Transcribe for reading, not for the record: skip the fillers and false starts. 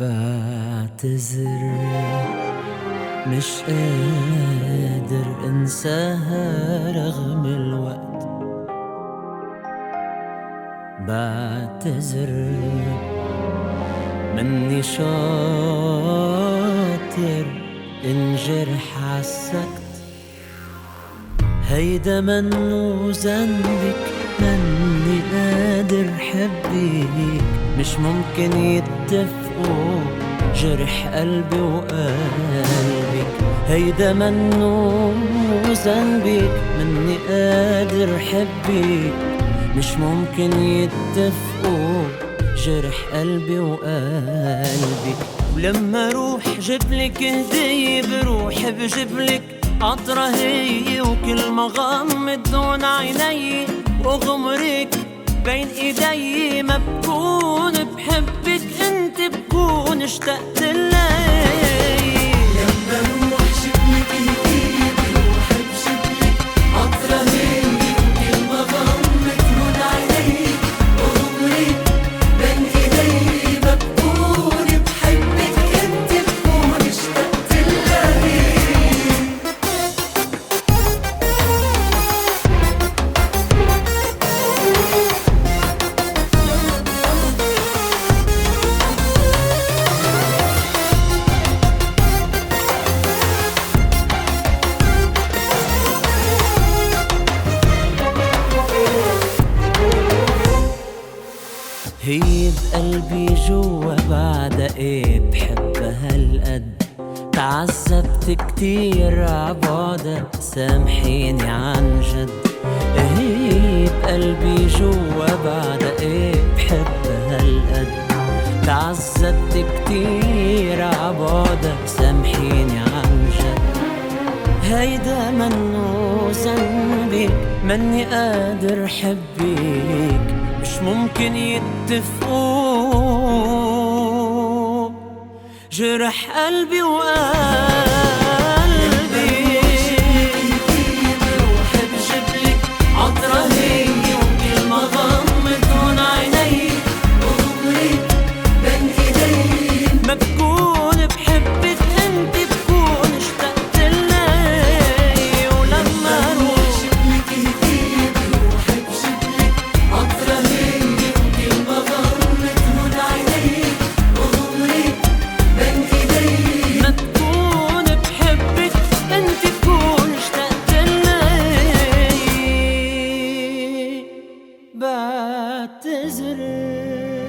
بعتذر مش قادر انساها رغم الوقت. بعتذر مني شاطر انجرح عالسكت. هيدا منو ذنبك، مني قادر حبك. مش ممكن يتفقوا جرح قلبي وقلبك. هيدا منو ذنبك، مني قادر حبك. مش ممكن يتفقوا جرح قلبي وقلبك. ولما روح جبلك هدية بروح بجبلك عطرة هي، وكل ما غمض دون عيني وغمرك بين ايدي ما بكون بحبك، انت بكون اشتقت لي. لما روح جبلك هدية بروح بجبلك عطرة هي، وكل ما غمض دون عيني وغمرك بين ايدي ما بكون بحبك، انت بكون اشتقت لي. هي بقلبي جوا بعد ايه بحبها هالقد. تعذبت كتير عبعدها سامحيني عن جد. هي بقلبي جوا بعد ايه بحبها هالقد. تعذبت كتير عبعدها سامحيني عن جد. هيدا منو ذنبي، مني قادر حبك. مش ممكن يتفقوا جرح قلبي وقلبي. بروح بجبلك عطرة هي، وكل ما غمض دون عيني وغمرك بين ايدي ما بكون بحبك، انت بكون اشتقت لي. ولما روح جبلك هدية بروح بجبلك عطرة هي، وكل ما غمض دون عيني وغمرك بين ايدي ما بكون بحبك، انت بكون اشتقت لي. بعتذر